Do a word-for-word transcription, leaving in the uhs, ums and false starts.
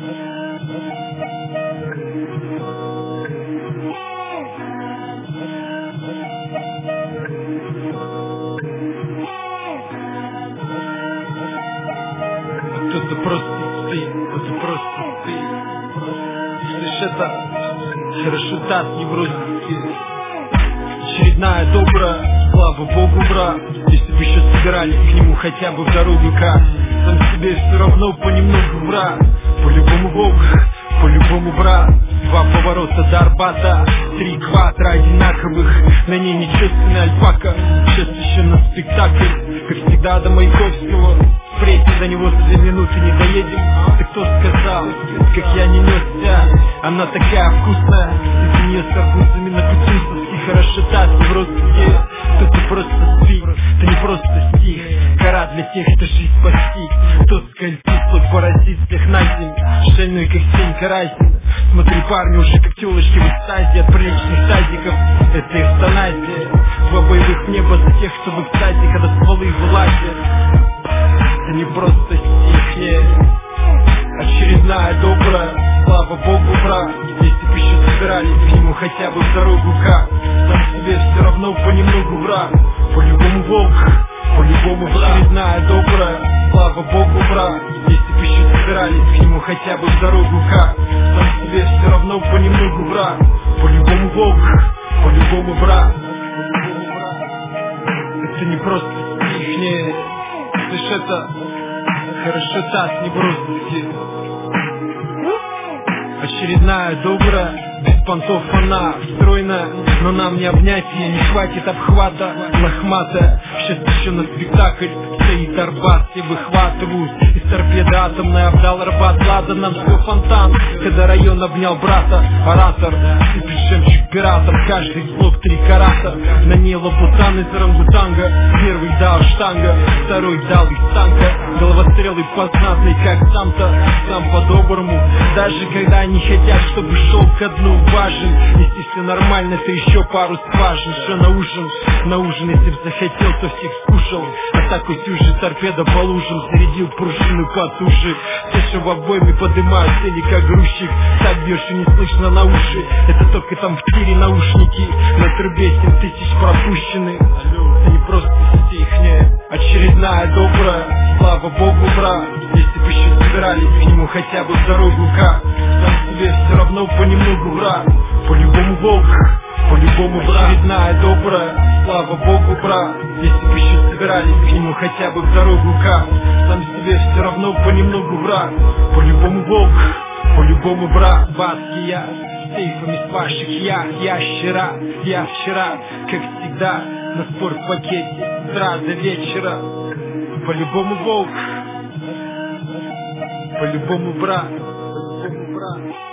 Это просто ты, это просто ты. Слышь, это хорошо так не бросить. Очередная добрая, слава Богу, брат. Если бы еще собирались к нему хотя бы в дорогу как. Сам себе все равно понемногу, брат. По-любому Бог, по-любому, брат. Два поворота до Арбата, три квадра одинаковых. На ней нечестная альпака. Сейчас еще на спектакль, как всегда до Маяковского. Впредь до него за две минуты не доедем. Ты кто сказал, как я не несся? Она такая вкусная, из нее с арбузами на кутюсовски. Хорошо так, не в розыске. То ты просто спи, ты не просто стих. Гора для тех, кто жизнь спасти. Тот скользит, тот поразит всех на землю. Шальной, как тень карасин. Смотри, парни уже как телочки в экстазе от приличных садиков. Это эвтаназия. Два боевых неба за тех, кто в экстазе, когда стволы вылазят. Это не просто стих, нет. Очередная добрая, слава Богу, брат. Если бы еще собирались к нему хотя бы в дорогу как. Сам себе все равно понемногу, брат. По-любому Бог, по-любому брат. Очередная добрая, слава Богу, брат. Если бы еще собирались к нему хотя бы в дорогу как. Сам себе все равно понемногу, брат. По-любому Бог, по-любому брат. Это не просто стих, нет. Слышь, это хорошо так, не бросите. Очередная добрая, без понтов она стройная, но нам не обнять ее, не хватит обхвата. Лохматая, сейчас еще на спектакль стоит Арбат, все выхватывают из торпеды атомная обдал Арбат. Ладно, нам все фонтан, когда район обнял брата. Оратор, сыпет жемчуг пиратов, каждый слог три карата. На ней лабутан из орангутанга. Первый дал штанга, второй дал из танка. Головострелы познатный, как сам-то, сам по-доброму. Даже когда не хотят, чтобы шел ко дну важен. Если все нормально, то еще пару скважин. Что на ужин? На ужин, если б захотел, то всех скушал. А так хоть уже торпеда по лужам. Зарядил пружину потуже. Все, что в обойме подымают цели, как грузчик. Так бьешь и не слышно на уши. Это только там в тире наушники. На трубе семь тысяч пропущены. Это не просто стих, нет. Очередная добрая, слава Богу, брат. Если бы еще собирались к нему хотя бы в дорогу как. Сам себе все равно понемногу, брат. По-любому Бог, по-любому брат. Очередная добрая, слава Богу, брат. Если бы еще собирались к нему хотя бы в дорогу как. Сам себе все равно понемногу, брат. По-любому Бог, по-любому брат. Баски я, с сейфами с ваших я, ящера. Я вчера, как всегда, на спортпакете с утра до вечера. По-любому Бог, по-любому брат, по-любому брат.